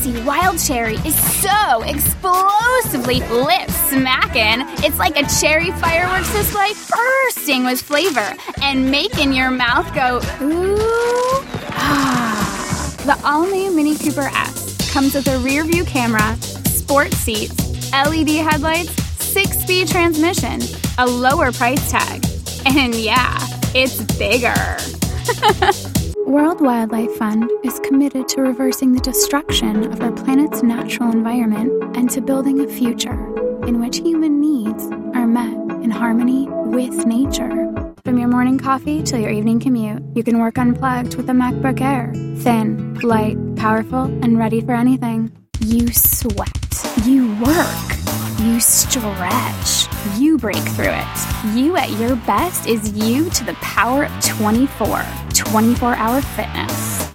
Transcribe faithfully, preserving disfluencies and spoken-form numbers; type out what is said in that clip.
juicy wild cherry is so explosively lip-smacking. It's like a cherry fireworks display bursting with flavor and making your mouth go, ooh, ah. The all-new Mini Cooper S comes with a rear-view camera, sports seats, L E D headlights, six-speed transmission, a lower price tag, and yeah, it's bigger. World Wildlife Fund is committed to reversing the destruction of our planet's natural environment and to building a future in which human needs are met in harmony with nature. From your morning coffee till your evening commute, you can work unplugged with a MacBook Air. Thin, light, powerful, and ready for anything. You sweat. You work. You stretch. You break through it. You at your best is you to the power of twenty-four. twenty-four hour fitness.